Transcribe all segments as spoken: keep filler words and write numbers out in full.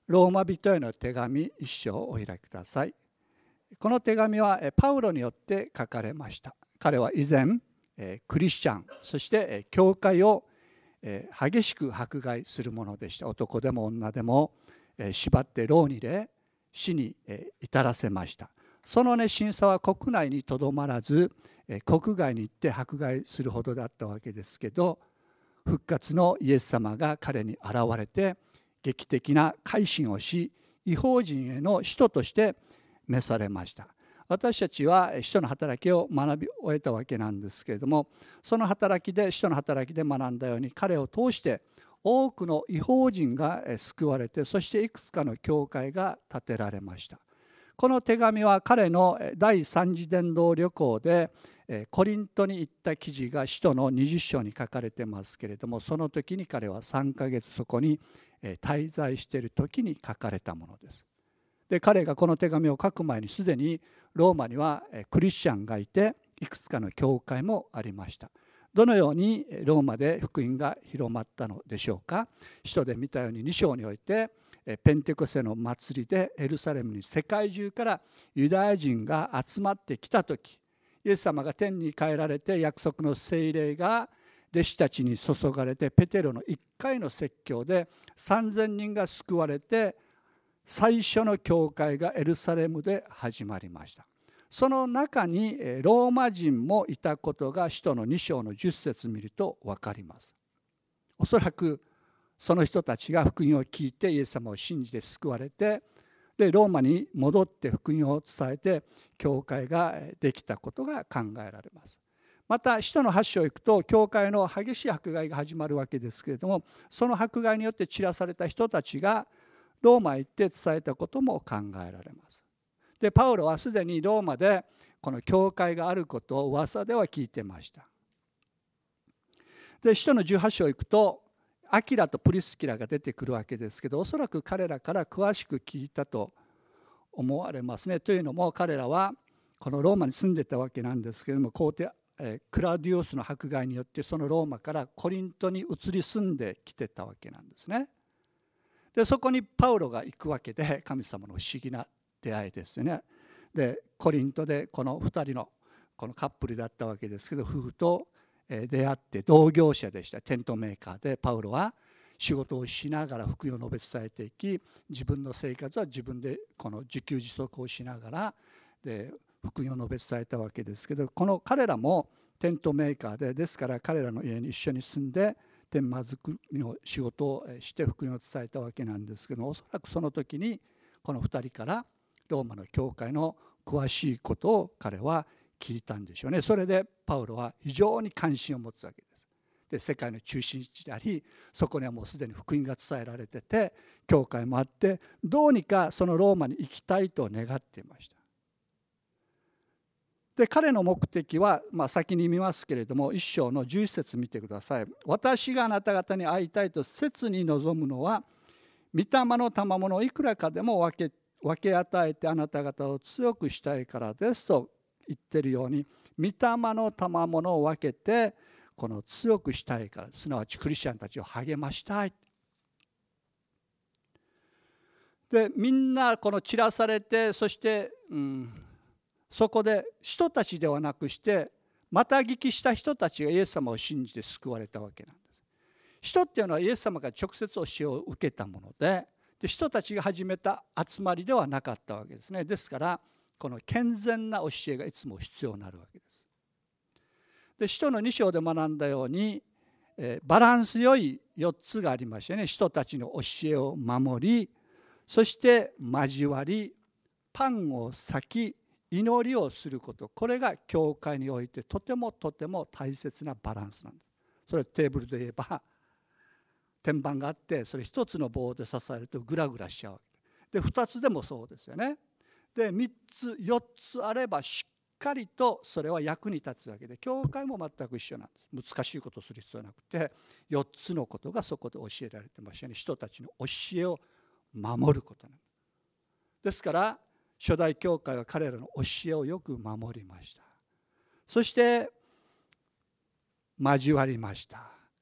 ローマ人への手紙一章をお開きください。この手紙はパウロによって書かれました。彼は以前クリスチャン、そして教会を激しく迫害するものでした。男でも女でも縛って牢に入れ死に至らせました。その熱心さは国内にとどまらず国外に行って迫害するほどだったわけですけど、復活のイエス様が彼に現れて劇的な改心をし、異邦人への使徒として召されました。私たちは使徒の働きを学び終えたわけなんですけれども、その働きで使徒の働きで学んだように、彼を通して多くの異邦人が救われて、そしていくつかの教会が建てられました。この手紙は彼の第三次伝道旅行でコリントに行った記事が使徒のにじゅっ章に書かれてますけれども、その時に彼はさんかげつそこに滞在している時に書かれたものです。で、彼がこの手紙を書く前にすでにローマにはクリスチャンがいて、いくつかの教会もありました。どのようにローマで福音が広まったのでしょうか。使徒で見たようにに章においてペンテコステの祭りでエルサレムに世界中からユダヤ人が集まってきた時、イエス様が天に帰られて約束の聖霊が弟子たちに注がれて、ペテロのいっかいの説教でさんぜんにんが救われて、最初の教会がエルサレムで始まりました。その中にローマ人もいたことが使徒のに章のじゅっ節見ると分かります。おそらくその人たちが福音を聞いてイエス様を信じて救われて、でローマに戻って福音を伝えて教会ができたことが考えられます。また使徒のはち章へ行くと、教会の激しい迫害が始まるわけですけれども、その迫害によって散らされた人たちがローマへ行って伝えたことも考えられます。で、パウロはすでにローマでこの教会があることを噂では聞いてました。で、使徒のじゅうはち章へ行くと、アキラとプリスキラが出てくるわけですけど、おそらく彼らから詳しく聞いたと思われますね。というのも、彼らはこのローマに住んでたわけなんですけれども、皇帝クラディオスの迫害によってそのローマからコリントに移り住んできてたわけなんですね。で、そこにパウロが行くわけで、神様の不思議な出会いですよね。で、コリントでこのふたりのこのカップルだったわけですけど、夫婦と出会って同業者でした。テントメーカーで、パウロは仕事をしながら福音を述べ伝えていき、自分の生活は自分でこの自給自足をしながらで福音を述べ伝えたわけですけど、この彼らもテントメーカーで、ですから彼らの家に一緒に住んで天満作りの仕事をして福音を伝えたわけなんですけども、おそらくその時にこのふたりからローマの教会の詳しいことを彼は聞いたんでしょうね。それでパウロは非常に関心を持つわけです。で、世界の中心地であり、そこにはもうすでに福音が伝えられてて、教会もあって、どうにかそのローマに行きたいと願っていました。で、彼の目的は、まあ、先に見ますけれども、一章のじゅういち節見てください。私があなた方に会いたいと切に望むのは、御霊の賜物をいくらかでも分け、分け与えてあなた方を強くしたいからですと言っているように、御霊の賜物を分けてこの強くしたいから、すなわちクリスチャンたちを励ましたい。で、みんなこの散らされて、そして、うん、そこで人たちではなくしてまた聞きした人たちがイエス様を信じて救われたわけなんです。人っていうのはイエス様が直接教えを受けたもので、で人たちが始めた集まりではなかったわけですね。ですからこの健全な教えがいつも必要になるわけです。で、使徒のに章で学んだように、えー、バランス良いよっつがありましてね、人たちの教えを守り、そして交わり、パンを裂き、祈りをすること、これが教会においてとてもとても大切なバランスなんです。それテーブルで言えば天板があって、それ一つの棒で支えるとグラグラしちゃうわけで、二つでもそうですよね。で、三つ四つあればしっかりとそれは役に立つわけで、教会も全く一緒なんです。難しいことをする必要はなくて、四つのことがそこで教えられてましたね。人たちの教えを守ることなんです。ですから初代教会は彼らの教えをよく守りました。そして交わりました。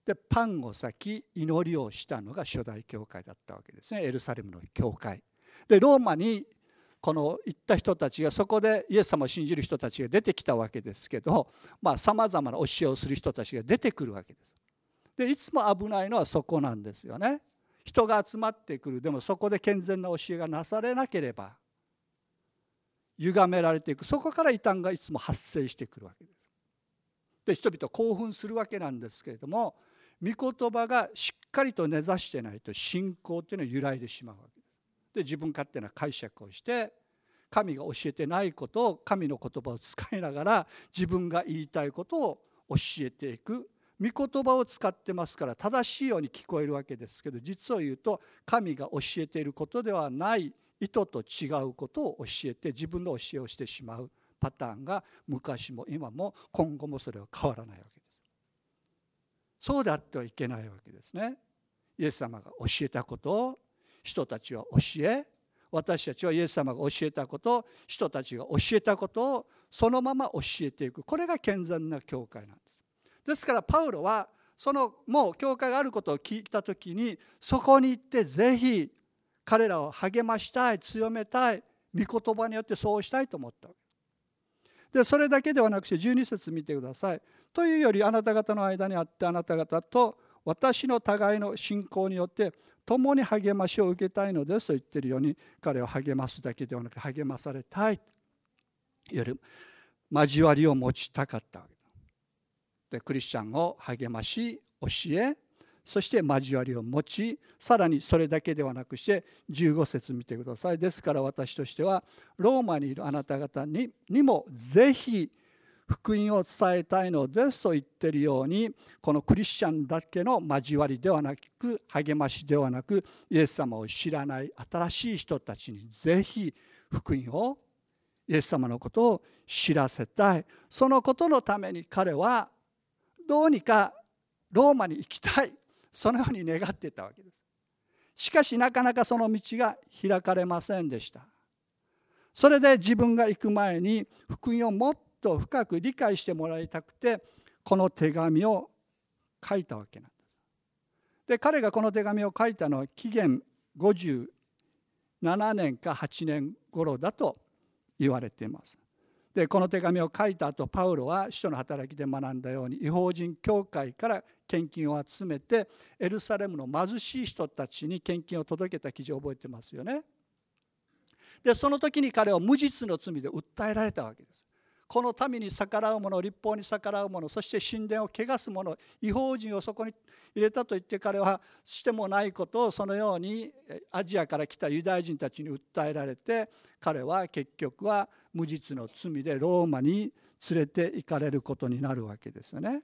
でパンを裂き祈りをしたのが初代教会だったわけですね。エルサレムの教会で、ローマにこの行った人たちが、そこでイエス様を信じる人たちが出てきたわけですけど、さまざまな教えをする人たちが出てくるわけです。でいつも危ないのはそこなんですよね。人が集まってくる。でもそこで健全な教えがなされなければ歪められていく。そこから異端がいつも発生してくるわけです。で人々興奮するわけなんですけれども、御言葉がしっかりと根ざしてないと信仰っていうのは揺らいでしまうわけです。で自分勝手な解釈をして神が教えてないことを神の言葉を使いながら自分が言いたいことを教えていく。御言葉を使ってますから正しいように聞こえるわけですけど、実を言うと神が教えていることではない意図と違うことを教えて自分の教えをしてしまうパターンが昔も今も今後もそれは変わらないわけです。そうであってはいけないわけですね。イエス様が教えたことを人たちは教え、私たちはイエス様が教えたことを人たちが教えたことをそのまま教えていく。これが健全な教会なんです。ですからパウロはそのもう教会があることを聞いたときに、そこに行ってぜひ彼らを励ましたい、強めたい、御言葉によってそうしたいと思ったわけで、それだけではなくてじゅうに節見てください。というよりあなた方の間にあってあなた方と私の互いの信仰によって共に励ましを受けたいのですと言っているように、彼を励ますだけではなく励まされたいより交わりを持ちたかったわけで、クリスチャンを励まし教え、そして交わりを持ち、さらにそれだけではなくしてじゅうご節見てください。ですから私としてはローマにいるあなた方 に, にもぜひ福音を伝えたいのですと言っているように、このクリスチャンだけの交わりではなく励ましではなく、イエス様を知らない新しい人たちにぜひ福音を、イエス様のことを知らせたい。そのことのために彼はどうにかローマに行きたい、そのように願っていたわけです。しかしなかなかその道が開かれませんでした。それで自分が行く前に福音をもっと深く理解してもらいたくてこの手紙を書いたわけなんです。で彼がこの手紙を書いたのは紀元ごじゅうななねんかはちねん頃だと言われています。でこの手紙を書いた後、パウロは使徒の働きで学んだように異邦人教会から献金を集めてエルサレムの貧しい人たちに献金を届けた記事を覚えてますよね。でその時に彼は無実の罪で訴えられたわけです。この民に逆らう者、律法に逆らう者、そして神殿を汚す者、異邦人をそこに入れたと言って彼はしてもないことをそのようにアジアから来たユダヤ人たちに訴えられて、彼は結局は無実の罪でローマに連れて行かれることになるわけですよね。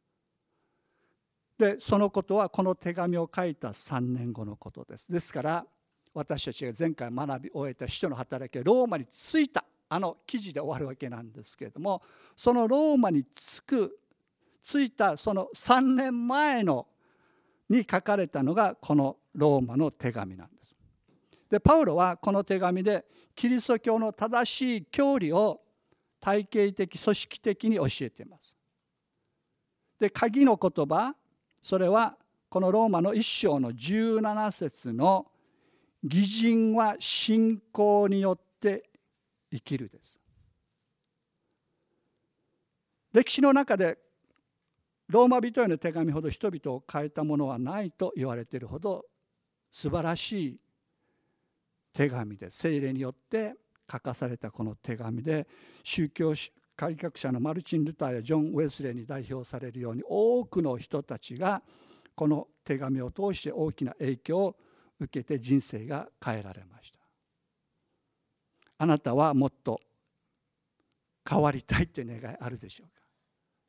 でそのことはこの手紙を書いたさんねんごのことです。ですから私たちが前回学び終えた使徒の働きはローマに着いたあの記事で終わるわけなんですけれども、そのローマに着く着いたそのさんねんまえのに書かれたのがこのローマの手紙なんです。でパウロはこの手紙でキリスト教の正しい教理を体系的組織的に教えています。で鍵の言葉、それはこのローマの一章のじゅうなな節の義人は信仰によって生きるです。歴史の中でローマ人への手紙ほど人々を変えたものはないと言われているほど素晴らしい手紙で、聖霊によって書かされたこの手紙で、宗教改革者のマルチン・ルターやジョン・ウェスレーに代表されるように多くの人たちがこの手紙を通して大きな影響を受けて人生が変えられました。あなたはもっと変わりたいという願いあるでしょうか。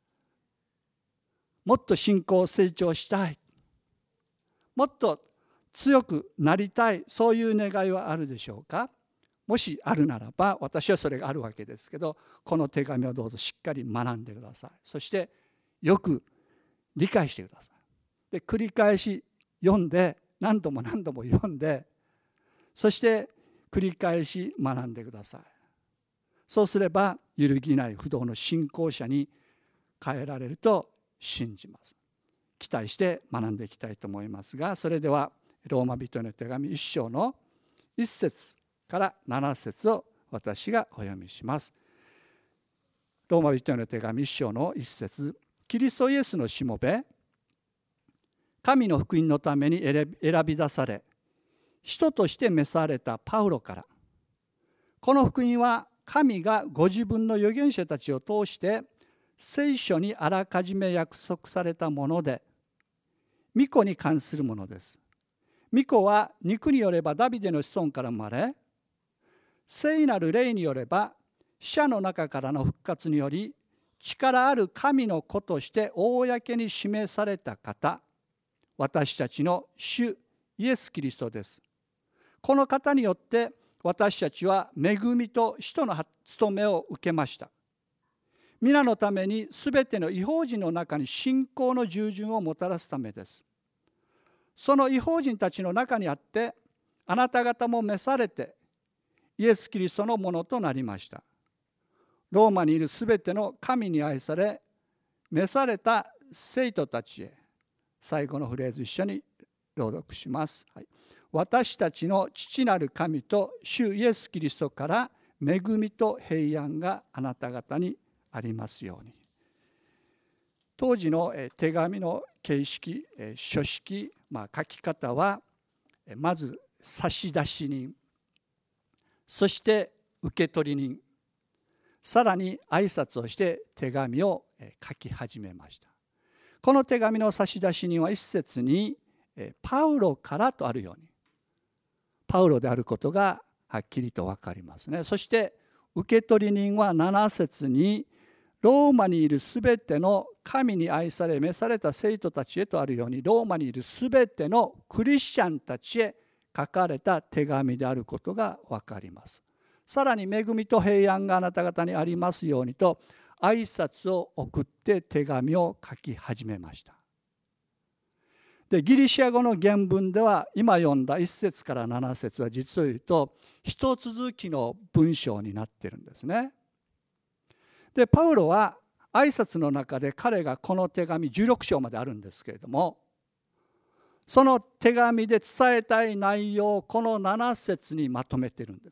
もっと信仰を成長したい、もっと強くなりたい、そういう願いはあるでしょうか。もしあるならば、私はそれがあるわけですけど、この手紙をどうぞしっかり学んでください。そしてよく理解してください。で繰り返し読んで、何度も何度も読んで、そして繰り返し学んでください。そうすれば揺るぎない不動の信仰者に変えられると信じます。 期待して学んでいきたいと思いますが、それではローマ人への手紙いち章のいち節からなな節を私がお読みします。ローマ人への手紙いち章のいち節、キリストイエスのしもべ、神の福音のために選び出され、使徒として召されたパウロから、この福音は神がご自分の預言者たちを通して聖書にあらかじめ約束されたもので、御子に関するものです。御子は肉によればダビデの子孫から生まれ、聖なる霊によれば死者の中からの復活により力ある神の子として公に示された方、私たちの主イエス・キリストです。この方によって私たちは恵みと使徒の務めを受けました。皆のためにすべての異邦人の中に信仰の従順をもたらすためです。その異邦人たちの中にあってあなた方も召されてイエス・キリストのものとなりました。ローマにいるすべての神に愛され召された生徒たちへ、最後のフレーズ一緒に朗読します。はい、私たちの父なる神と主イエス・キリストから恵みと平安があなた方にありますように。当時の手紙の形式、書式、まあ、書き方はまず差出人、そして受取人、さらに挨拶をして手紙を書き始めました。この手紙の差出人は一節にパウロからとあるように、パウロであることがはっきりと分かりますね。そして受取人はなな節にローマにいるすべての神に愛され召された生徒たちへとあるように、ローマにいるすべてのクリスチャンたちへ書かれた手紙であることが分かります。さらに恵みと平安があなた方にありますようにと挨拶を送って手紙を書き始めました。でギリシア語の原文では今読んだいち節からなな節は実を言うと一続きの文章になっているんですね。でパウロは挨拶の中で彼がこの手紙じゅうろく章まであるんですけれども、その手紙で伝えたい内容をこのなな節にまとめているんです。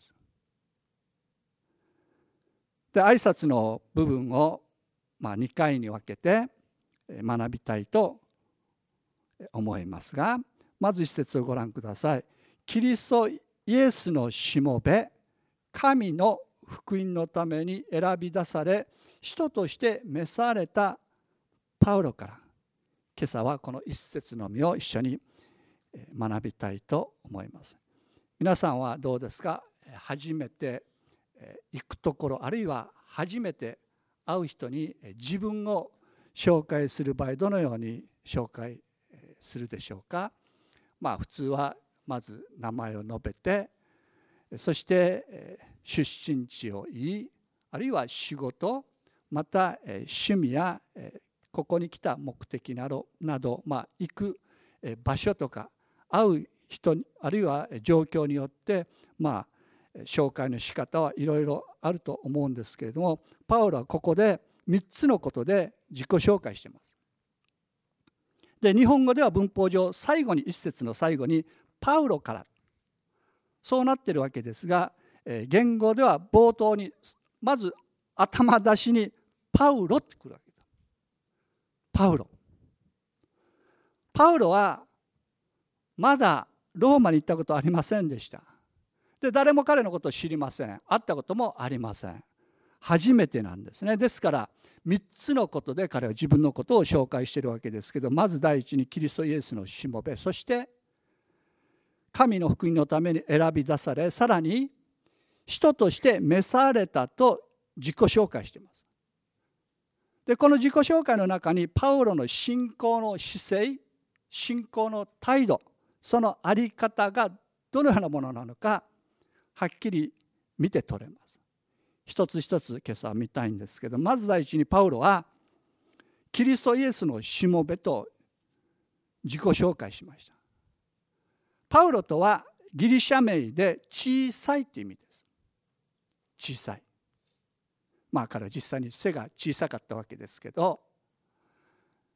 で挨拶の部分をまあにかいに分けて学びたいと思いますが、まず一節をご覧ください。キリストイエスのしもべ、神の福音のために選び出され使徒として召されたパウロから、今朝はこの一節のみを一緒に学びたいと思います。皆さんはどうですか？初めて行くところ、あるいは初めて会う人に自分を紹介する場合、どのように紹介するでしょうか？まあ普通はまず名前を述べて、そして出身地を言い、あるいは仕事、また趣味やここに来た目的などなど、まあ行く場所とか会う人、あるいは状況によってまあ紹介の仕方はいろいろあると思うんですけれども、パウロはここでみっつのことで自己紹介しています。で日本語では文法上最後に一節の最後にパウロからそうなっているわけですが、言語では冒頭にまず頭出しにパウロってくるわけだ。パウロパウロはまだローマに行ったことはありませんでした。で誰も彼のことを知りません。会ったこともありません。初めてなんですね。ですからみっつのことで彼は自分のことを紹介しているわけですけど、まず第一にキリストイエスのしもべ、そして神の福音のために選び出され、さらに使徒として召されたと自己紹介しています。でこの自己紹介の中にパウロの信仰の姿勢、信仰の態度、その在り方がどのようなものなのかはっきり見て取れます。一つ一つ今朝は見たいんですけど、まず第一にパウロはキリストイエスのしもべと自己紹介しました。パウロとはギリシャ名で小さいという意味です。小さい。まあ彼は実際に背が小さかったわけですけど、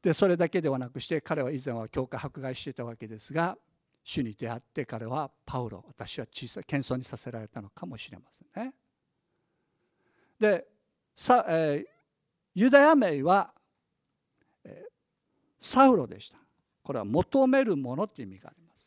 でそれだけではなくして、彼は以前は教会迫害していたわけですが、主に出会って彼はパウロ、私は小さい謙遜にさせられたのかもしれませんね。でさ、えー、ユダヤ名は、えー、サウロでした。これは求めるものという意味があります。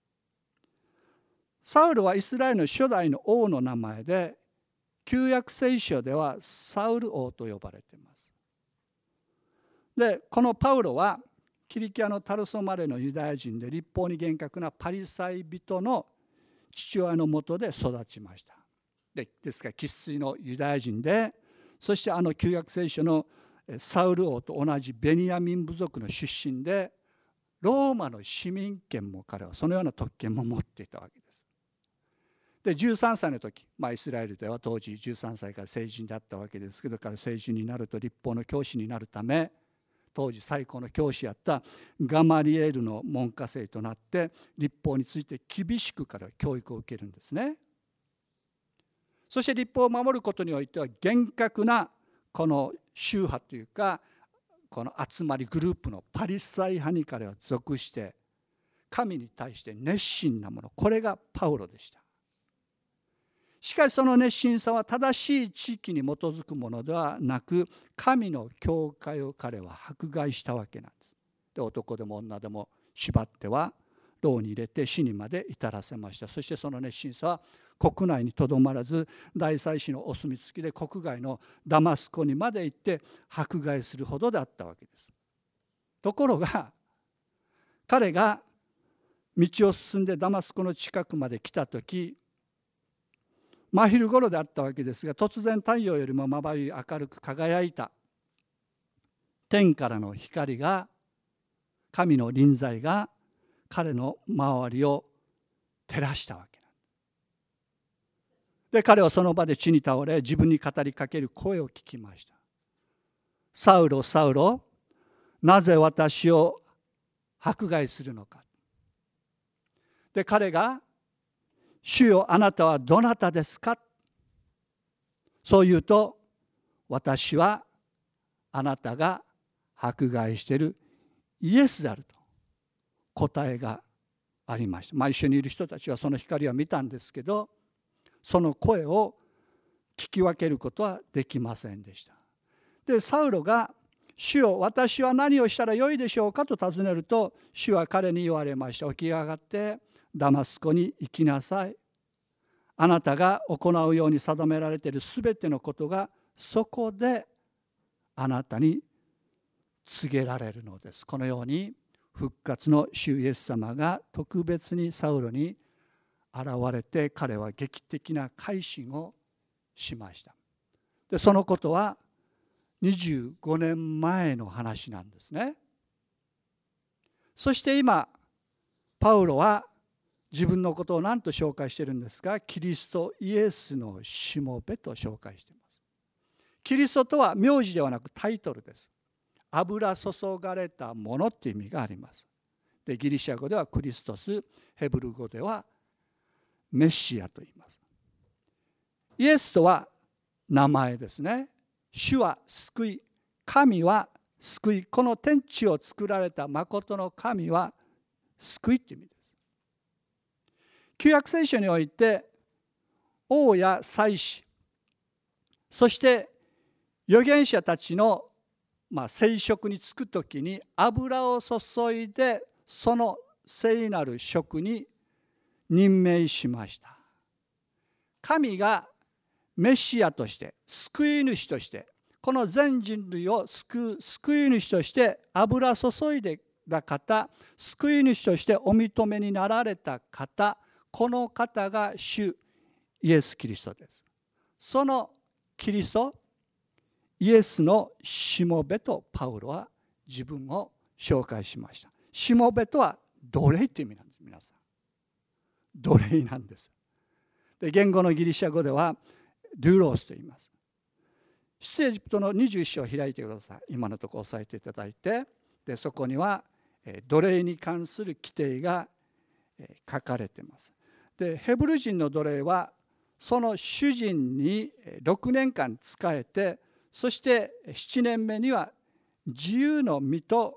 サウルはイスラエルの初代の王の名前で、旧約聖書ではサウル王と呼ばれています。でこのパウロはキリキアのタルソ生まれのユダヤ人で、律法に厳格なパリサイ人の父親のもとで育ちました。でですから生粋のユダヤ人で、そしてあの旧約聖書のサウル王と同じベニヤミン部族の出身で、ローマの市民権も彼はそのような特権も持っていたわけです。でじゅうさんさいの時、まあ、イスラエルでは当時じゅうさんさいから成人であったわけですけど、彼成人になると律法の教師になるため、当時最高の教師やったガマリエルの門下生となって、律法について厳しく彼は教育を受けるんですね。そして律法を守ることにおいては厳格なこの宗派というか、この集まりグループのパリサイ派に彼は属して、神に対して熱心なもの、これがパウロでした。しかしその熱心さは正しい地域に基づくものではなく、神の教会を彼は迫害したわけなんです。で男でも女でも縛っては牢に入れて死にまで至らせました。そしてその熱心さは国内にとどまらず、大祭司のお墨付きで国外のダマスコにまで行って迫害するほどであったわけです。ところが彼が道を進んでダマスコの近くまで来た時、真昼頃であったわけですが、突然太陽よりもまばゆい明るく輝いた天からの光が、神の臨在が彼の周りを照らしたわけなんで、彼はその場で地に倒れ、自分に語りかける声を聞きました。サウロ、サウロ、なぜ私を迫害するのか。で彼が、主よ、あなたはどなたですか。そう言うと、私はあなたが迫害しているイエスであると答えがありました。まあ、一緒にいる人たちはその光は見たんですけど、その声を聞き分けることはできませんでした。でサウロが、主よ、私は何をしたらよいでしょうかと尋ねると、主は彼に言われました。起き上がってダマスコに行きなさい。あなたが行うように定められているすべてのことがそこであなたに告げられるのです。このように復活の主イエス様が特別にサウロに現れて、彼は劇的な改心をしました。でそのことはにじゅうごねんまえの話なんですね。そして今パウロは自分のことを何と紹介しているんですか。キリストイエスのしもべと紹介しています。キリストとは名字ではなくタイトルです。油注がれたものという意味があります。でギリシャ語ではクリストス、ヘブル語ではメシアと言います。イエスとは名前ですね。主は救い、神は救い、この天地を作られた誠の神は救いという意味です。旧約聖書において王や祭司、そして預言者たちのまあ聖職に就くときに油を注いで、その聖なる職に任命しました。神がメシアとして、救い主として、この全人類を救う救い主として油注いでた方、救い主としてお認めになられた方、この方が主イエス・キリストです。そのキリスト、イエスのしもべとパウロは自分を紹介しました。しもべとは奴隷という意味なんです。皆さん、奴隷なんです。で言語のギリシャ語ではドゥロースと言います。出エジプトのにじゅういっ章を開いてください。今のところ押さえていただいて、でそこには奴隷に関する規定が書かれています。でヘブル人の奴隷はその主人にろくねんかん仕えて、そしてななねんめには自由の身と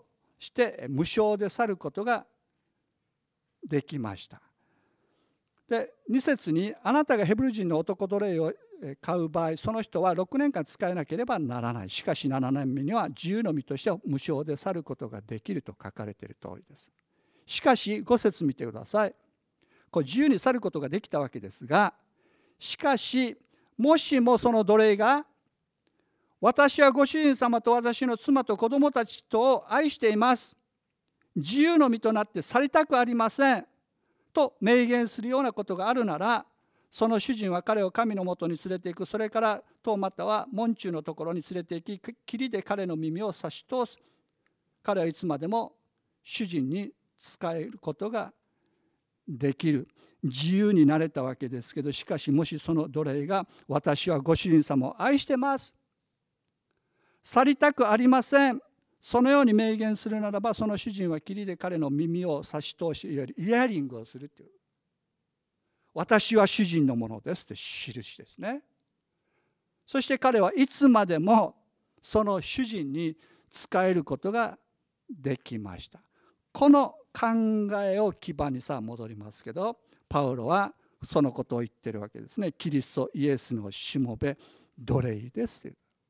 して無償で去ることができました。でに節にあなたがヘブル人の男奴隷を買う場合、その人はろくねんかん使えなければならない。しかしななねんめには自由の身として無償で去ることができると書かれている通りです。しかしご節見てください。これ自由に去ることができたわけですが、しかしもしもその奴隷が私はご主人様と私の妻と子供たちとを愛しています、自由の身となって去りたくありませんと明言するようなことがあるなら、その主人は彼を神のもとに連れて行く。それからとまたは門中のところに連れて行き、霧で彼の耳を差し通す。彼はいつまでも主人に仕えることができる。自由になれたわけですけど、しかしもしその奴隷が私はご主人様を愛してます、去りたくありません、そのように明言するならば、その主人は霧で彼の耳を差し通し、いわゆるイヤリングをするという、私は主人のものですという印ですね。そして彼はいつまでもその主人に仕えることができました。この考えを基盤にさあ戻りますけど、パウロはそのことを言ってるわけですね。キリストイエスのしもべ奴隷です。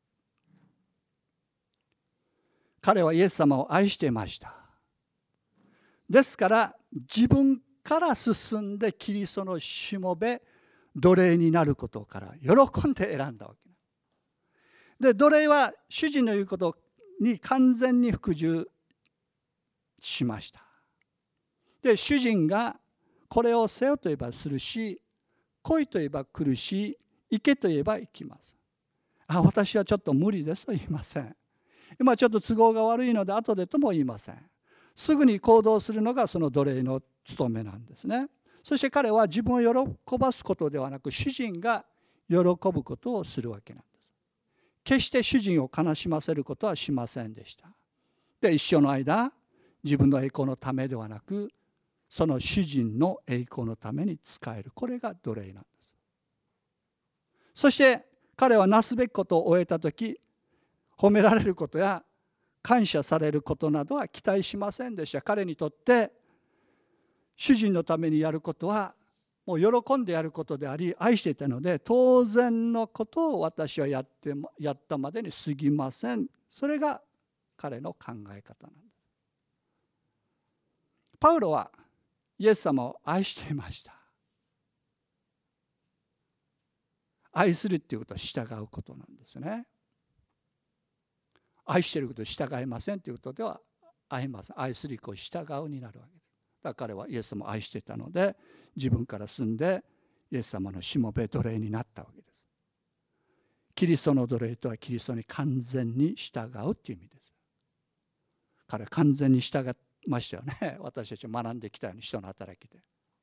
彼はイエス様を愛していました。ですから自分から進んでキリストのしもべ奴隷になることから喜んで選んだわけで、奴隷は主人の言うことに完全に服従しました。で、主人がこれをせよと言えばするし、来いと言えば来るし、行けと言えば行きます。あ、私はちょっと無理ですと言いません。今ちょっと都合が悪いので後でとも言いません。すぐに行動するのがその奴隷の務めなんですね。そして彼は自分を喜ばすことではなく、主人が喜ぶことをするわけなんです。決して主人を悲しませることはしませんでした。で、一生の間自分の栄光のためではなく、その主人の栄光のために仕える。これが奴隷なんです。そして彼はなすべきことを終えたとき、褒められることや感謝されることなどは期待しませんでした。彼にとって主人のためにやることはもう喜んでやることであり、愛していたので、当然のことを私はやって、やったまでに過ぎません。それが彼の考え方なんです。パウロはイエス様を愛していました。愛するっていうことは従うことなんですよね。愛していることを従いませんということでは愛ません。愛するイコール従うになるわけです。だから彼はイエス様を愛していたので、自分から住んでイエス様のしもべ奴隷になったわけです。キリストの奴隷とはキリストに完全に従うという意味です。彼は完全に従いましたよね。私たちが学んできたように、人の働きで。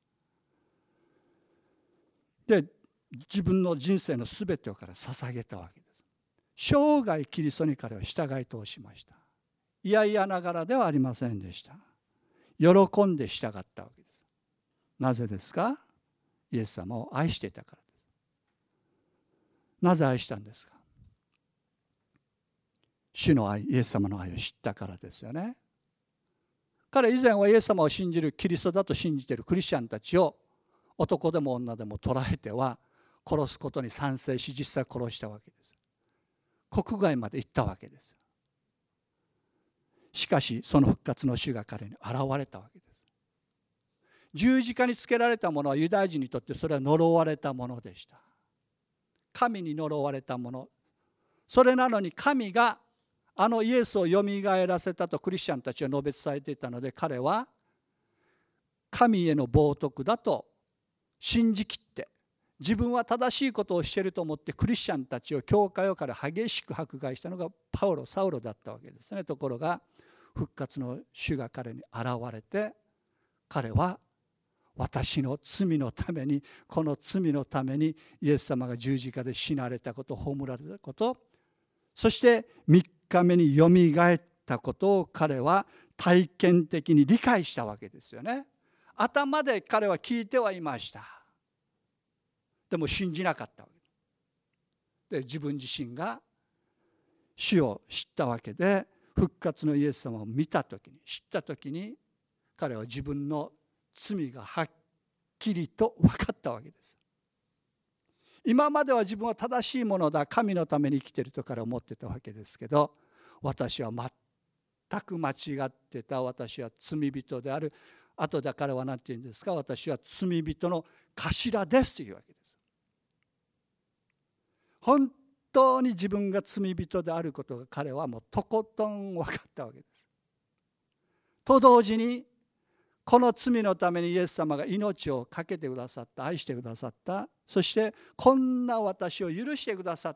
で、自分の人生のすべてを彼は捧げたわけです。生涯キリストに彼は従い通しました。いやいやながらではありませんでした。喜んで従ったわけです。なぜですか？イエス様を愛していたからです。なぜ愛したんですか？主の愛、イエス様の愛を知ったからですよね。彼以前はイエス様を信じる、キリストだと信じているクリスチャンたちを男でも女でも捕らえては殺すことに賛成し、実際殺したわけです。国外まで行ったわけです。しかしその復活の主が彼に現れたわけです。十字架につけられたものはユダヤ人にとってそれは呪われたものでした。神に呪われたもの。それなのに神があのイエスをよみがえらせたとクリスチャンたちは述べ伝えていたので、彼は神への冒涜だと信じきって、自分は正しいことをしていると思ってクリスチャンたちを、教会をから激しく迫害したのがパウロ、サウロだったわけですね。ところが復活の主が彼に現れて、彼は私の罪のために、この罪のためにイエス様が十字架で死なれたこと、葬られたこと、そしてみっかめによみがえったことを彼は体験的に理解したわけですよね。頭で彼は聞いてはいました。でも信じなかったわけで、自分自身が主を知ったわけで、 復活のイエス様を見たときに、知ったときに、彼は自分の罪がはっきりと分かったわけです。今までは自分は正しいものだ、神のために生きていると彼は思ってたわけですけど、私は全く間違ってた、私は罪人である。あとで彼は何て言うんですか、私は罪人の頭ですというわけです。本当に自分が罪人であることが彼はもうとことん分かったわけです。と同時に、この罪のためにイエス様が命を懸けてくださった、愛してくださった、そしてこんな私を許してくださった、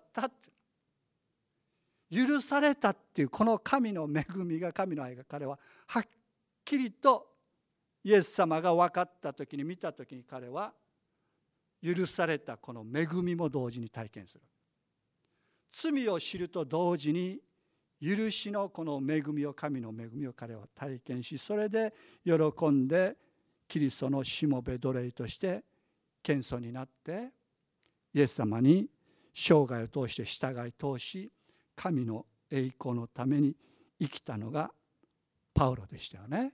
許されたっていうこの神の恵みが、神の愛が彼ははっきりとイエス様が分かった時に、見た時に、彼は許されたこの恵みも同時に体験する。罪を知ると同時に許しのこの恵みを、神の恵みを彼は体験し、それで喜んでキリストのしもべ奴隷として謙遜になって、イエス様に生涯を通して従い通し、神の栄光のために生きたのがパウロでしたよね。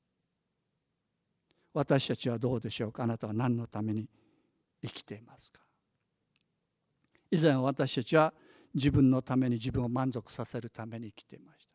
私たちはどうでしょうか。あなたは何のために生きていますか。以前私たちは自分のために、自分を満足させるために生きていました。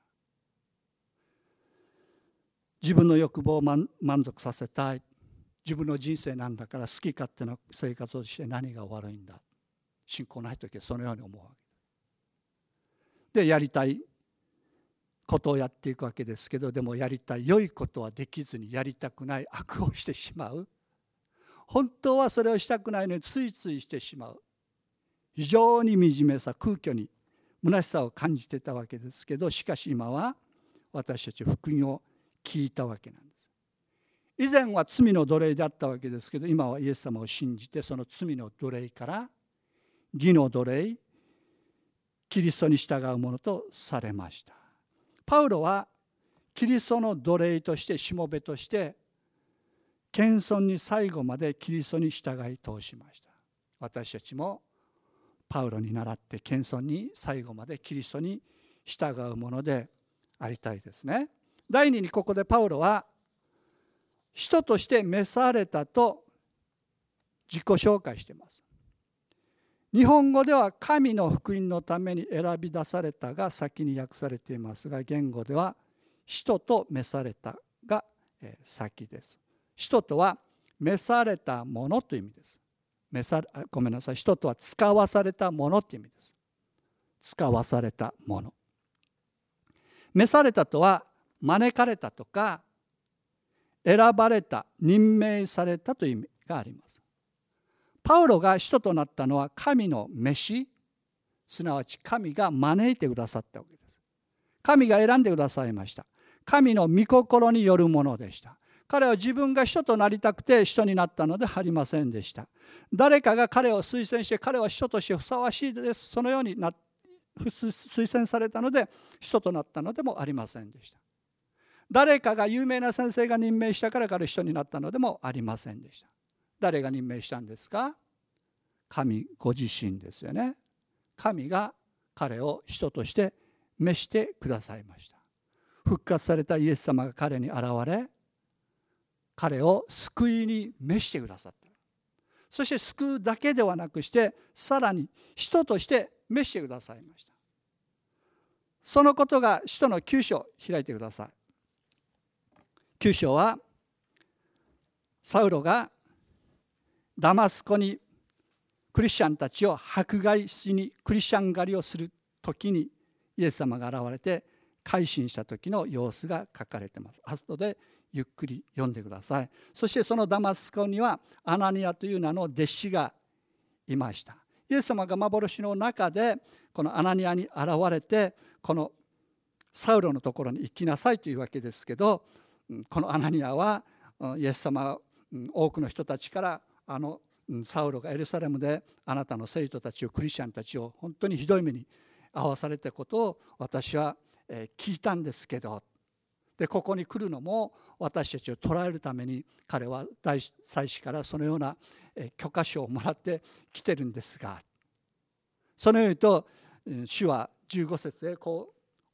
自分の欲望を満足させたい、自分の人生なんだから好き勝手な生活をして何が悪いんだ、信仰ない時はそのように思うわけで、やりたいことをやっていくわけですけど、でもやりたい良いことはできずに、やりたくない悪をしてしまう。本当はそれをしたくないのについついしてしまう。非常に惨めさ、空虚に虚しさを感じていたわけですけど、しかし今は私たち福音を聞いたわけなんです。以前は罪の奴隷であったわけですけど、今はイエス様を信じて、その罪の奴隷から義の奴隷、キリストに従うものとされました。パウロはキリストの奴隷として、しもべとして謙遜に最後までキリストに従い通しました。私たちもパウロに倣って謙遜に最後までキリストに従うものでありたいですね。第二に、ここでパウロは人として召されたと自己紹介しています。日本語では神の福音のために選び出されたが先に訳されていますが、言語では使徒と召されたが先です。使徒とは召されたものという意味です。召さごめんなさい、使徒とは使わされたものという意味です。使わされたもの。召されたとは招かれたとか選ばれた、任命されたという意味があります。パウロが使徒となったのは神の召し、すなわち神が招いてくださったわけです。神が選んでくださいました。神の御心によるものでした。彼は自分が使徒となりたくて使徒になったのではありませんでした。誰かが彼を推薦して、彼は使徒としてふさわしいです、そのようにな推薦されたので使徒となったのでもありませんでした。誰かが有名な先生が任命したから彼は使徒になったのでもありませんでした。誰が任命したんですか？神ご自身ですよね。神が彼を使徒として召してくださいました。復活されたイエス様が彼に現れ、彼を救いに召してくださった。そして救うだけではなくして、さらに使徒として召してくださいました。そのことが使徒のきゅう章を開いてください。きゅう章はサウロがダマスコにクリスチャンたちを迫害しに、クリスチャン狩りをする時にイエス様が現れて改心した時の様子が書かれています。後でゆっくり読んでください。そしてそのダマスコにはアナニアという名の弟子がいました。イエス様が幻の中でこのアナニアに現れて、このサウロのところに行きなさいというわけですけど、このアナニアはイエス様、多くの人たちからあのサウロがエルサレムであなたの生徒たちを、クリスチャンたちを本当にひどい目に遭わされたことを私は聞いたんですけど、でここに来るのも私たちを捕らえるために彼は大祭司からそのような許可書をもらって来てるんですが、そのようにと主はじゅうご節でこう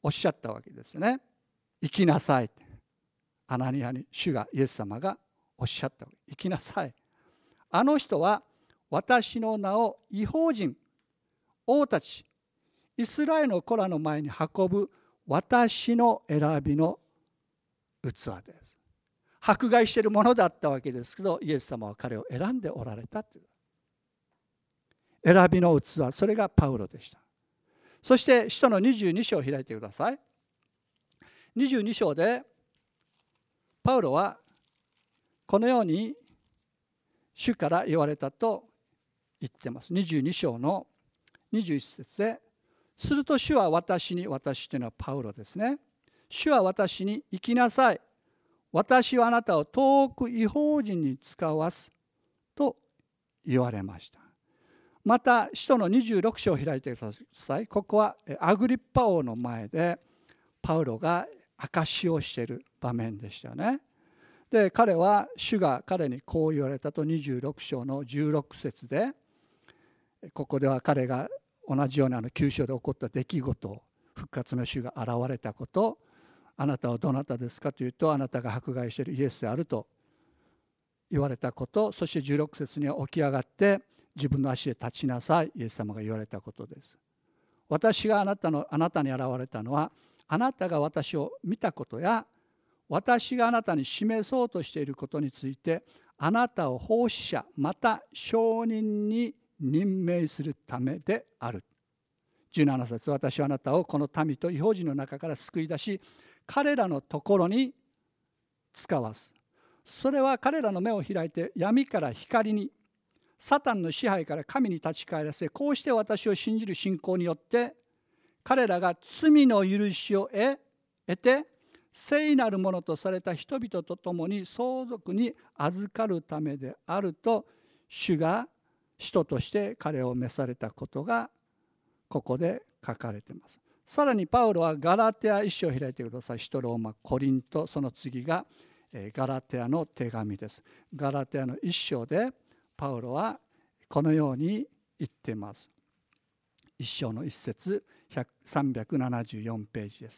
おっしゃったわけですね。行きなさい。アナニアに主がイエス様がおっしゃったわけ。行きなさい。あの人は私の名を異邦人、王たち、イスラエルの子らの前に運ぶ私の選びの器です。迫害しているものだったわけですけど、イエス様は彼を選んでおられたという。選びの器、それがパウロでした。そして使徒のにじゅうに章を開いてください。にじゅうに章でパウロはこのように主から言われたと言っています。にじゅうに章のにじゅういち節で、すると主は私に、私というのはパウロですね。主は私に行きなさい。私はあなたを遠く異邦人に使わすと言われました。また使徒のにじゅうろく章を開いてください。ここはアグリッパ王の前でパウロが証しをしている場面でしたね。で、彼は主が彼にこう言われたとにじゅうろく章のじゅうろく節で、ここでは彼が同じようなあのきゅう章で起こった出来事、復活の主が現れたこと、あなたはどなたですかというと、あなたが迫害しているイエスであると言われたこと、そしてじゅうろく節には起き上がって自分の足で立ちなさい、イエス様が言われたことです。私があなたのあなたに現れたのは、あなたが私を見たことや私があなたに示そうとしていることについて、あなたを奉仕者また証人に任命するためである。じゅうなな節、私はあなたをこの民と異邦人の中から救い出し、彼らのところに使わす。それは彼らの目を開いて闇から光に、サタンの支配から神に立ち返らせ、こうして私を信じる信仰によって彼らが罪の許しを得て聖なるものとされた人々と共に相続に預かるためであると、主が使徒として彼を召されたことがここで書かれています。さらにパウロはガラテヤ一章を開いてください。使徒ローマ、コリント、その次がガラテヤの手紙です。ガラテヤの一章でパウロはこのように言っています。一章の一節、さんびゃくななじゅうよんページです。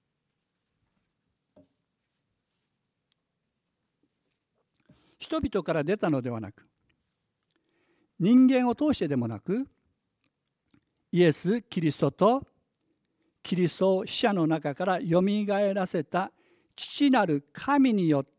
人々から出たのではなく、人間を通してでもなく、イエス・キリストとキリストを死者の中からよみがえらせた父なる神によって、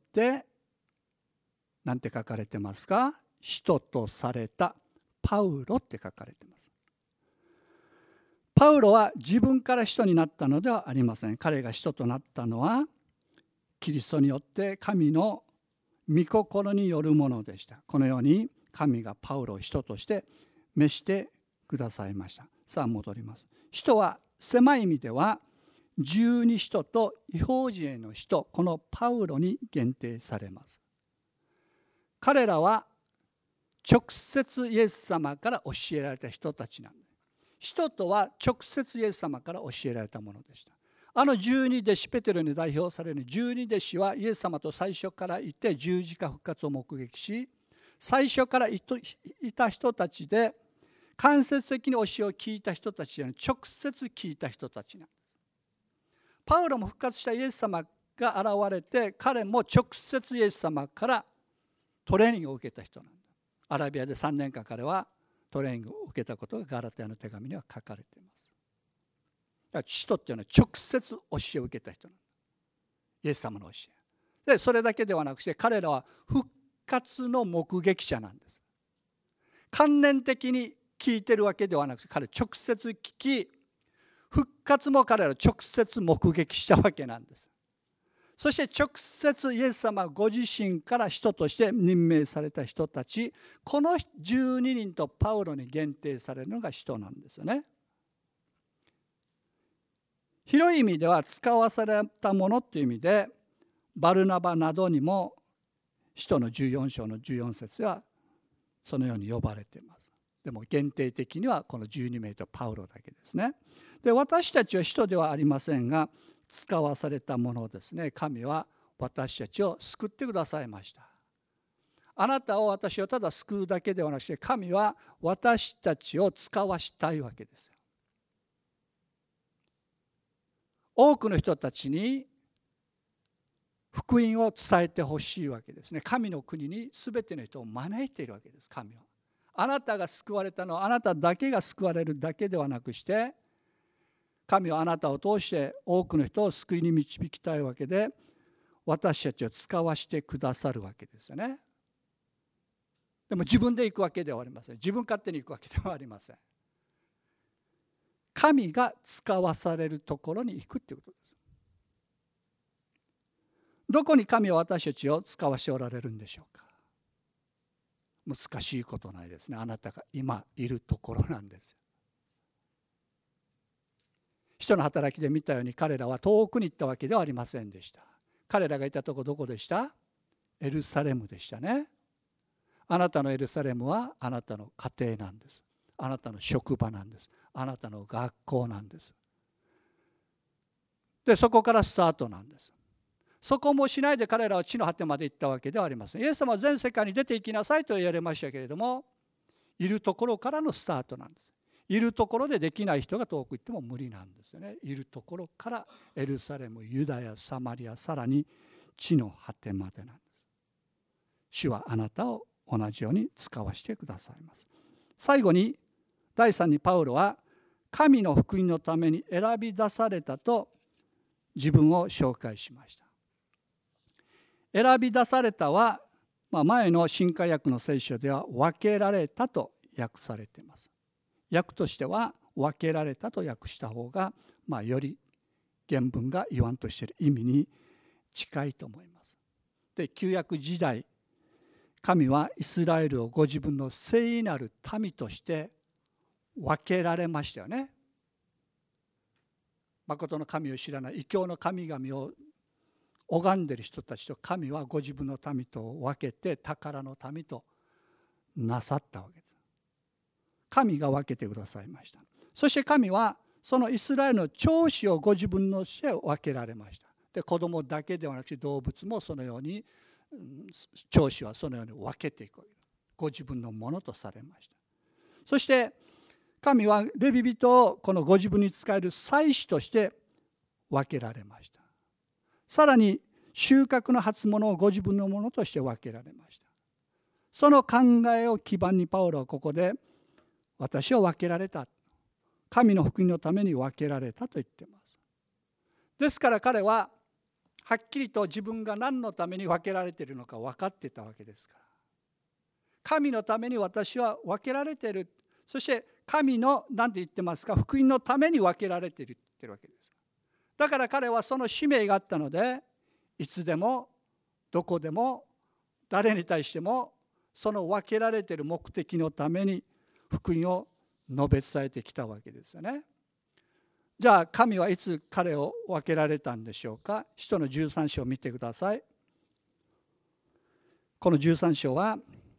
なんて書かれてますか？使徒とされたパウロって書かれています。パウロは自分から使徒になったのではありません。彼が使徒となったのはキリストによって神の御心によるものでした。このように神がパウロを使徒として召してくださいました。さあ戻ります。使徒は狭い意味では十二使徒と異邦人への使徒、このパウロに限定されます。彼らは直接イエス様から教えられた人たちなんです。使徒とは直接イエス様から教えられたものでした。あの十二弟子、ペテロに代表される十二弟子はイエス様と最初からいて十字架復活を目撃し、最初からいた人たちで間接的に教えを聞いた人たちじゃなく直接聞いた人たちなんです。パウロも復活したイエス様が現れて、彼も直接イエス様からトレーニングを受けた人なんです。アラビアでさんねんかん彼はトレーニングを受けたことがガラテヤの手紙には書かれています。だから使徒っていうのは直接教えを受けた人なんです。イエス様の教えで、それだけではなくして彼らは復活の目撃者なんです。観念的に聞いてるわけではなくて、彼直接聞き、復活も彼ら直接目撃したわけなんです。そして直接イエス様ご自身から使徒として任命された人たち、このじゅうににんとパウロに限定されるのが使徒なんですよね。広い意味では使わされたものという意味で、バルナバなどにも使徒のじゅうよん章のじゅうよん節はそのように呼ばれています。でも限定的にはこのじゅうにめいとパウロだけですね。で、私たちは使徒ではありませんが、使わされたものですね。神は私たちを救ってくださいました。あなたを、私をただ救うだけではなくて、神は私たちを使わしたいわけですよ。 多くの人たちに福音を伝えてほしいわけですね。神の国に全ての人を招いているわけです。神はあなたが救われたのはあなただけが救われるだけではなくして、神はあなたを通して多くの人を救いに導きたいわけで、私たちを使わしてくださるわけですよね。でも自分で行くわけではありません。自分勝手に行くわけではありません。神が使わされるところに行くということです。どこに神は私たちを使わしておられるんでしょうか。難しいことないですね。あなたが今いるところなんです。使徒の働きで見たように、彼らは遠くに行ったわけではありませんでした。彼らがいたところどこでした？エルサレムでしたね。あなたのエルサレムはあなたの家庭なんです。あなたの職場なんです。あなたの学校なんです。で、そこからスタートなんです。そこもしないで彼らは地の果てまで行ったわけではありません。イエス様は全世界に出て行きなさいと言われましたけれども、いるところからのスタートなんです。いるところでできない人が遠く行っても無理なんですよね。いるところからエルサレム、ユダヤ、サマリア、さらに地の果てまでなんです。主はあなたを同じように使わせてくださいます。最後にだいさんにパウロは神の福音のために選び出されたと自分を紹介しました。選び出されたは、まあ、前の新海訳の聖書では分けられたと訳されています。訳としては分けられたと訳した方が、まあ、より原文が言わんとしている意味に近いと思います。で、旧約時代、神はイスラエルをご自分の聖なる民として分けられましたよね。誠の神を知らない異教の神々を拝んでいる人たちと神はご自分の民と分けて宝の民となさったわけです。神が分けてくださいました。そして神はそのイスラエルの長子をご自分のして分けられました。で、子供だけではなくて動物もそのように、長子はそのように分けていくわけです。ご自分のものとされました。そして神はレビ人をこのご自分に仕える祭司として分けられました。さらに収穫の初物をご自分のものとして分けられました。その考えを基盤にパウロはここで私は分けられた、神の福音のために分けられたと言っています。ですから彼ははっきりと自分が何のために分けられているのか分かっていたわけですから、神のために私は分けられている、そして神の何て言ってますか、福音のために分けられているって言ってるわけです。だから彼はその使命があったので、いつでもどこでも誰に対してもその分けられている目的のために福音を述べ伝えてきたわけですよね。じゃあ神はいつ彼を分けられたんでしょうか。使徒のじゅうさん章を見てください。このじゅうさん章は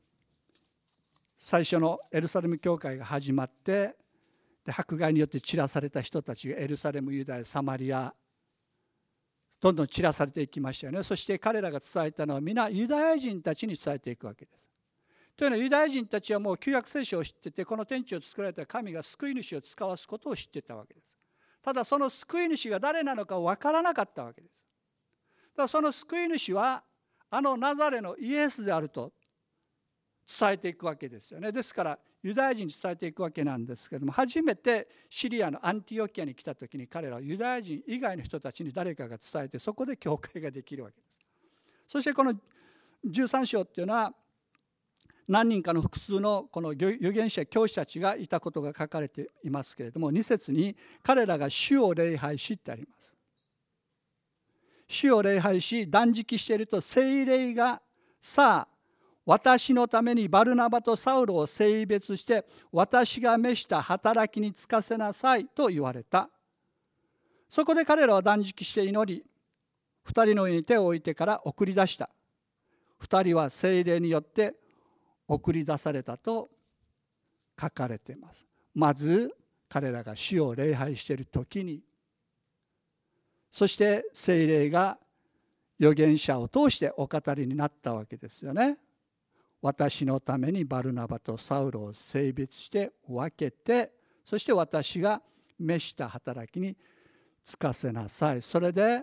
最初のエルサレム教会が始まって、で迫害によって散らされた人たちがエルサレム、ユダヤ、サマリアどんどん散らされていきましたよね。そして彼らが伝えたのは皆ユダヤ人たちに伝えていくわけです。というのはユダヤ人たちはもう旧約聖書を知ってて、この天地を作られた神が救い主を使わすことを知ってたわけです。ただその救い主が誰なのか分からなかったわけです。だからその救い主はあのナザレのイエスであると伝えていくわけですよね。ですからユダヤ人に伝えていくわけなんですけれども、初めてシリアのアンティオキアに来た時に彼らはユダヤ人以外の人たちに誰かが伝えて、そこで教会ができるわけです。そしてこのじゅうさん章っていうのは何人かの複数のこの預言者教師たちがいたことが書かれていますけれども、に節に彼らが主を礼拝しってあります。主を礼拝し断食していると、聖霊がさあ私のためにバルナバとサウロを聖別して私が召した働きに就かせなさいと言われた。そこで彼らは断食して祈り、二人の上に手を置いてから送り出した。二人は聖霊によって送り出されたと書かれています。まず彼らが主を礼拝している時に、そして聖霊が預言者を通してお語りになったわけですよね。私のためにバルナバとサウロを聖別して分けて、そして私が召した働きにつかせなさい。それで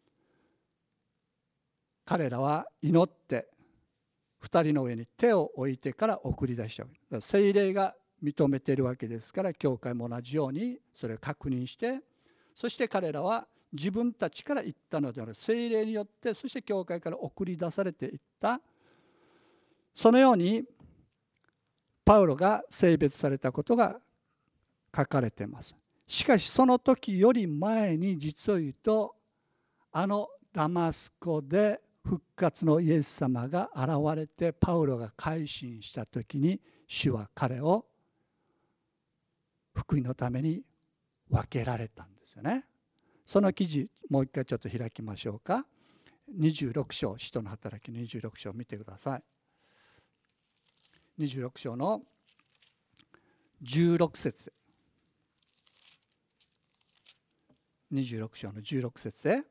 彼らは祈って二人の上に手を置いてから送り出したわけです。聖霊が認めているわけですから、教会も同じようにそれを確認して、そして彼らは自分たちから言ったのではなく、聖霊によって、そして教会から送り出されていった。そのようにパウロが聖別されたことが書かれています。しかしその時より前に、実を言うとあのダマスコで復活のイエス様が現れて、パウロが改心した時に、主は彼を福音のために分けられたんですよね。その記事もう一回ちょっと開きましょうか。にじゅうろく章、使徒の働きにじゅうろく章を見てください。にじゅうろく章のじゅうろく節、にじゅうろく章のじゅうろく節で、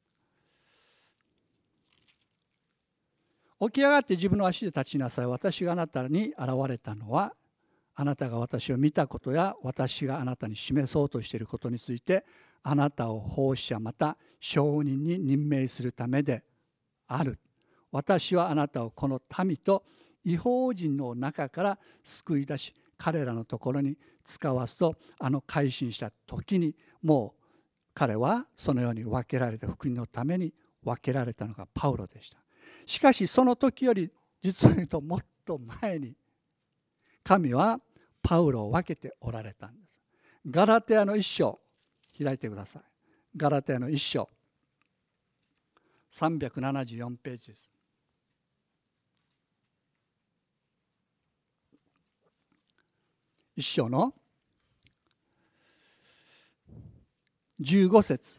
起き上がって自分の足で立ちなさい。私があなたに現れたのは、あなたが私を見たことや私があなたに示そうとしていることについて、あなたを奉仕者また証人に任命するためである。私はあなたをこの民と異邦人の中から救い出し、彼らのところに使わすと、あの改心した時にもう彼はそのように分けられて、福音のために分けられたのがパウロでした。しかしその時より実を言うともっと前に、神はパウロを分けておられたんです。ガラテヤの一章開いてください。ガラテヤの一章さんびゃくななじゅうよんページです。一章のじゅうご節、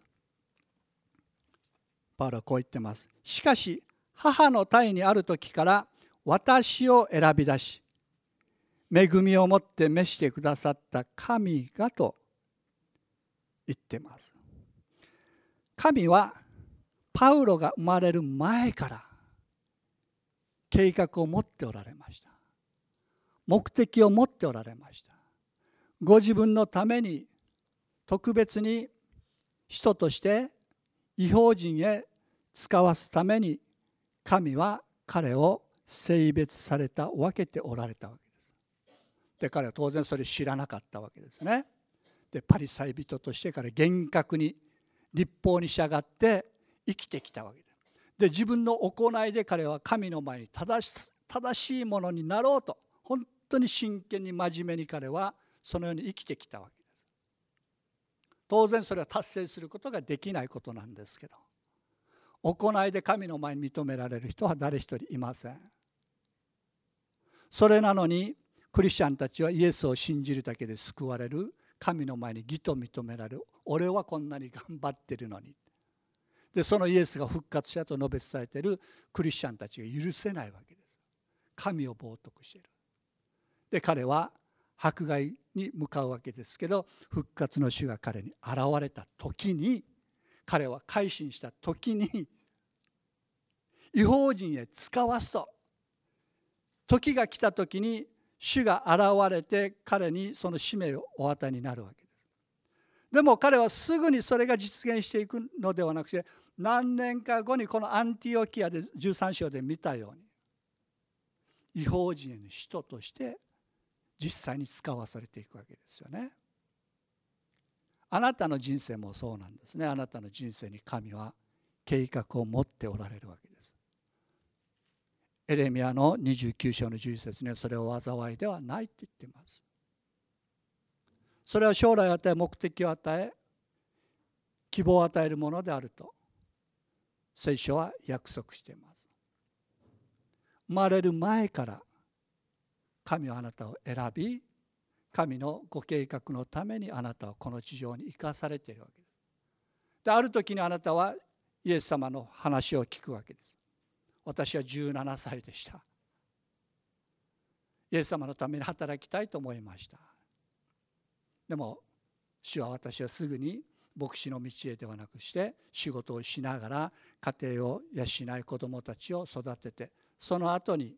パウロはこう言ってます。しかし母の胎にある時から私を選び出し、恵みをもって召してくださった神がと言ってます。神はパウロが生まれる前から計画を持っておられました。目的を持っておられました。ご自分のために特別に人として異邦人へ使わすために、神は彼を聖別された、分けておられたわけです。で、彼は当然それ知らなかったわけですね。で、パリサイ人として彼厳格に律法に従って生きてきたわけです。で、自分の行いで彼は神の前に正し、正しいものになろうと、本当に真剣に真面目に彼はそのように生きてきたわけです。当然それは達成することができないことなんですけど、行いで神の前に認められる人は誰一人いません。それなのにクリスチャンたちはイエスを信じるだけで救われる、神の前に義と認められる、俺はこんなに頑張ってるのに、でそのイエスが復活者と述べ伝えているクリスチャンたちが許せないわけです。神を冒涜している。で彼は迫害に向かうわけですけど、復活の主が彼に現れた時に、彼は改心した時に、異邦人へ使わすと、時が来た時に主が現れて彼にその使命をお与えになるわけです。でも彼はすぐにそれが実現していくのではなくて、何年か後にこのアンティオキアでじゅうさん章で見たように、異邦人への使徒として実際に使わされていくわけですよね。あなたの人生もそうなんですね。あなたの人生に神は計画を持っておられるわけです。エレミヤのにじゅうきゅう章のじゅう節にはそれを災いではないって言っています。それは将来を与え、目的を与え、希望を与えるものであると聖書は約束しています。生まれる前から神はあなたを選び、神のご計画のためにあなたはこの地上に生かされているわけです。で、ある時にあなたはイエス様の話を聞くわけです。私はじゅうななさいでした。イエス様のために働きたいと思いました。でも主は私はすぐに牧師の道へではなくして仕事をしながら家庭を養い子供たちを育てて、その後に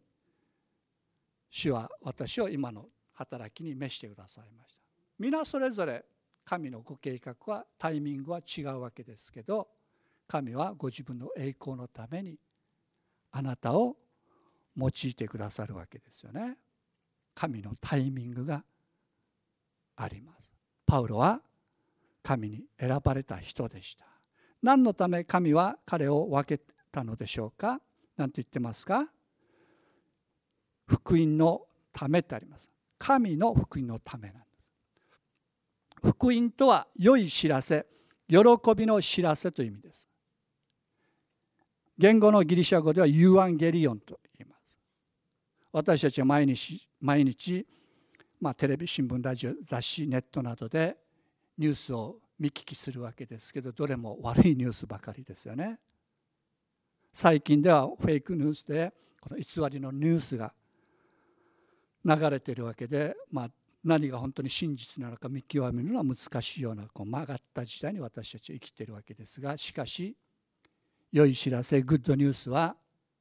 主は私を今の働きに召してくださいました。皆それぞれ神のご計画はタイミングは違うわけですけど、神はご自分の栄光のためにあなたを用いてくださるわけですよね。神のタイミングがあります。パウロは神に選ばれた人でした。何のため神は彼を分けたのでしょうか。何と言ってますか。福音のためってあります。神の福音のためなんです。福音とは良い知らせ、喜びの知らせという意味です。言語のギリシャ語ではユーアンゲリオンと言います。私たちは毎日毎日、まあ、テレビ、新聞、ラジオ、雑誌、ネットなどでニュースを見聞きするわけですけど、どれも悪いニュースばかりですよね。最近ではフェイクニュースでこの偽りのニュースが流れているわけで、まあ、何が本当に真実なのか見極めるのは難しいようなこう曲がった時代に私たちは生きているわけですが、しかし良い知らせ、グッドニュースは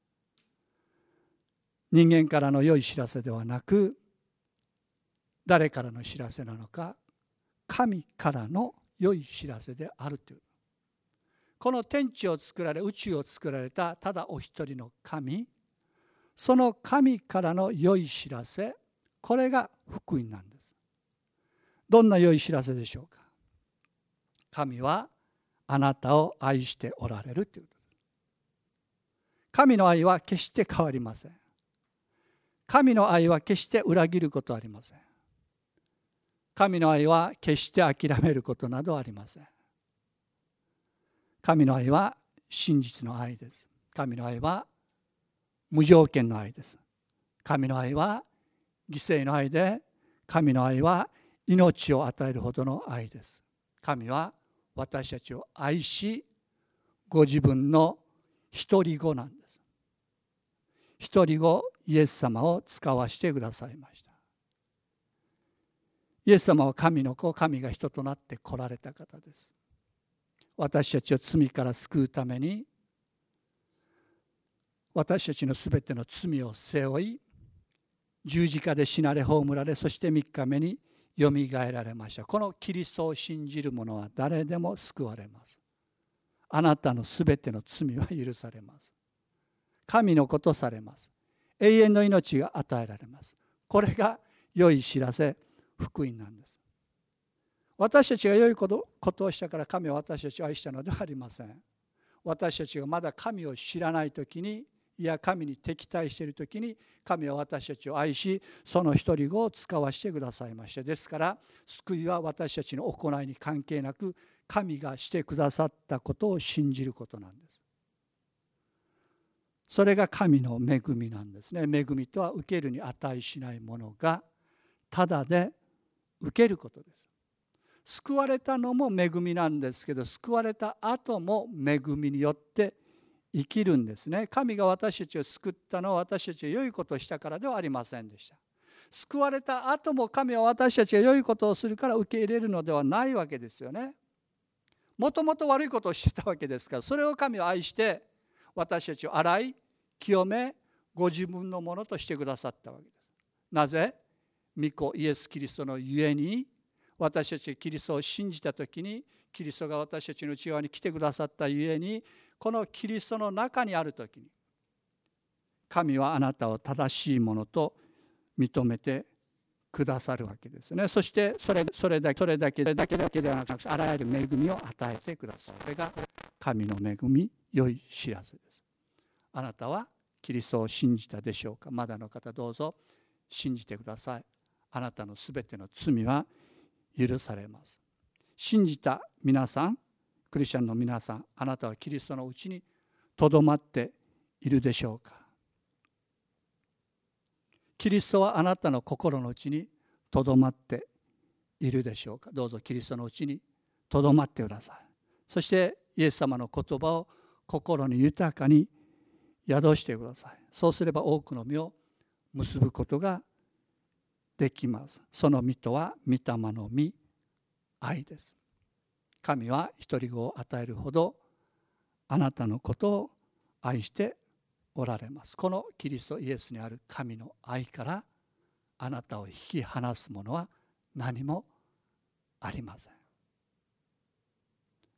人間からの良い知らせではなく、誰からの知らせなのか、神からの良い知らせであるという。この天地を作られ、宇宙を作られたただお一人の神、その神からの良い知らせ、これが福音なんです。どんな良い知らせでしょうか。神はあなたを愛しておられるという。神の愛は決して変わりません。神の愛は決して裏切ることはありません。神の愛は決して諦めることなどありません。神の愛は真実の愛です。神の愛は無条件の愛です。神の愛は犠牲の愛で、神の愛は命を与えるほどの愛です。神は私たちを愛し、ご自分の一人子なんです。一人子イエス様を使わせてくださいました。イエス様は神の子、神が人となって来られた方です。私たちを罪から救うために、私たちのすべての罪を背負い、十字架で死なれ葬られ、そして三日目によみがえられました。このキリストを信じる者は誰でも救われます。あなたのすべての罪は許されます。神の子とされます。永遠の命が与えられます。これが良い知らせ、福音なんです。私たちが良いことをしたから神は私たちを愛したのではありません。私たちがまだ神を知らないときに、いや神に敵対しているときに、神は私たちを愛し、その一人子を使わせてくださいました。ですから救いは私たちの行いに関係なく、神がしてくださったことを信じることなんです。それが神の恵みなんですね。恵みとは受けるに値しないものがただで受けることです。救われたのも恵みなんですけど、救われた後も恵みによって生きるんですね。神が私たちを救ったのは私たちが良いことをしたからではありませんでした。救われた後も神は私たちが良いことをするから受け入れるのではないわけですよね。もともと悪いことをしてたわけですから、それを神は愛して私たちを洗い清め、ご自分のものとしてくださったわけです。なぜ？御子イエス・キリストのゆえに、私たちがキリストを信じたときに、キリストが私たちの内側に来てくださったゆえに、このキリストの中にあるときに、神はあなたを正しいものと認めてくださるわけですね。そしてそれ、それだけ、それだけだけだけではなく、あらゆる恵みを与えてくださる。これが神の恵み、良い知らせです。あなたはキリストを信じたでしょうか。まだの方どうぞ信じてください。あなたのすべての罪は許されます。信じた皆さん、クリスチャンの皆さん、あなたはキリストのうちにとどまっているでしょうか。キリストはあなたの心のうちにとどまっているでしょうか。どうぞキリストのうちにとどまってください。そしてイエス様の言葉を心に豊かに宿してください。そうすれば多くの実を結ぶことができます。その実とは御霊の実、愛です。神は一人子を与えるほどあなたのことを愛しておられます。このキリストイエスにある神の愛からあなたを引き離すものは何もありません。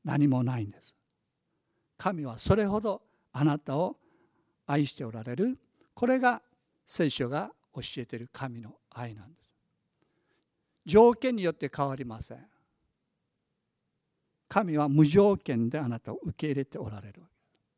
何もないんです。神はそれほどあなたを愛しておられる。これが聖書が教えている神の愛なんです。条件によって変わりません。神は無条件であなたを受け入れておられるわけです。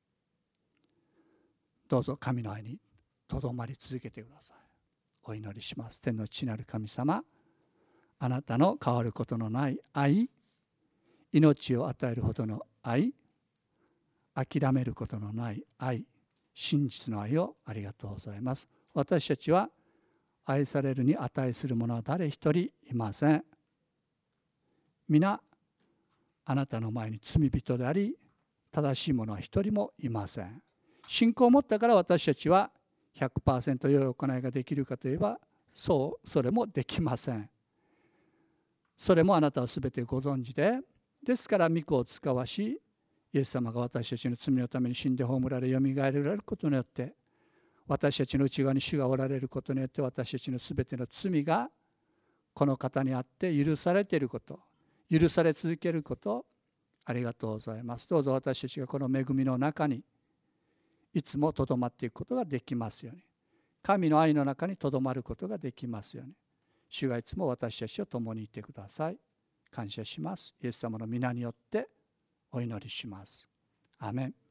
どうぞ神の愛にとどまり続けてください。お祈りします。天の父なる神様、あなたの変わることのない愛、命を与えるほどの愛、諦めることのない愛、真実の愛をありがとうございます。私たちは愛されるに値する者は誰一人いません。皆あなたの前に罪人であり、正しい者は一人もいません。信仰を持ったから私たちは ひゃくパーセント 良い行いができるかといえば、そうそれもできません。それもあなたはすべてご存知で、ですから御子を使わし、イエス様が私たちの罪のために死んで葬られ、よみがえられることによって、私たちの内側に主がおられることによって、私たちのすべての罪がこの方にあって許されていること、許され続けること、ありがとうございます。どうぞ私たちがこの恵みの中にいつもとどまっていくことができますように、神の愛の中にとどまることができますように、主がいつも私たちと共にいてください。感謝します。イエス様の皆によってお祈りします。アメン。